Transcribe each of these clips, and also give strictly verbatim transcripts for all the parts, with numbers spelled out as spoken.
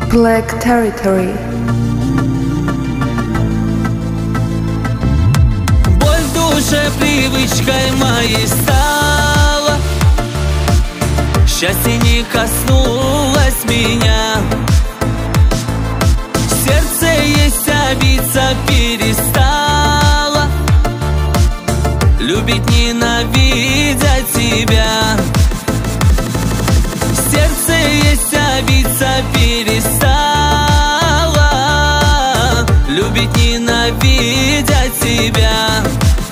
Black Territory. Боль в душе привычкой моей стала, счастье не коснулось меня. Сердце есть, а биться перестало, любить, ненавидя тебя. Сердце есть, а биться перестало, любить, ненавидя тебя.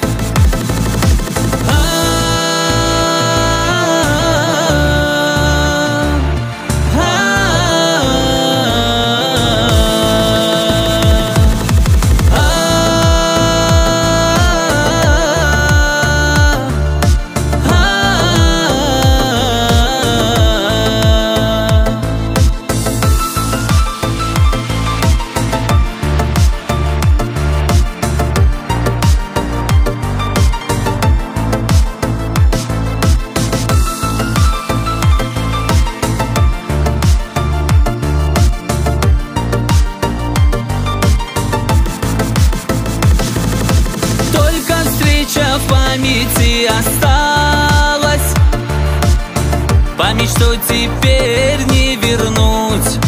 В памяти осталась память, что теперь не вернуть.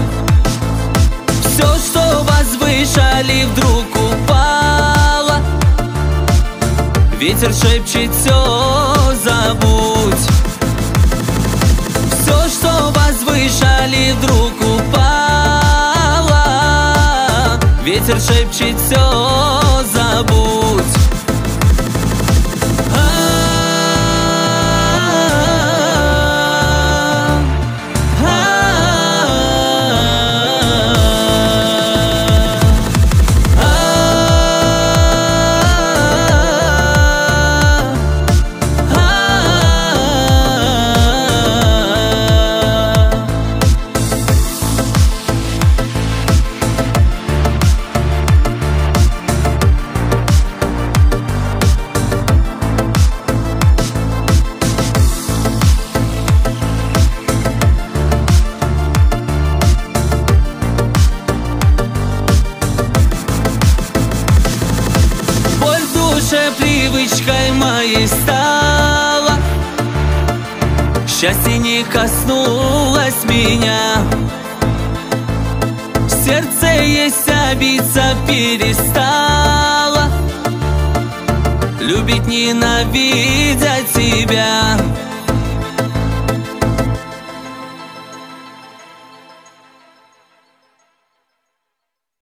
Все, что возвышали, вдруг упало. Ветер шепчет: все забудь. Все, что возвышали, вдруг упало. Ветер шепчет: все забудь. Привычкой моей стала, счастье не коснулось меня. Сердце есть, а биться перестало, любить, ненавидя тебя.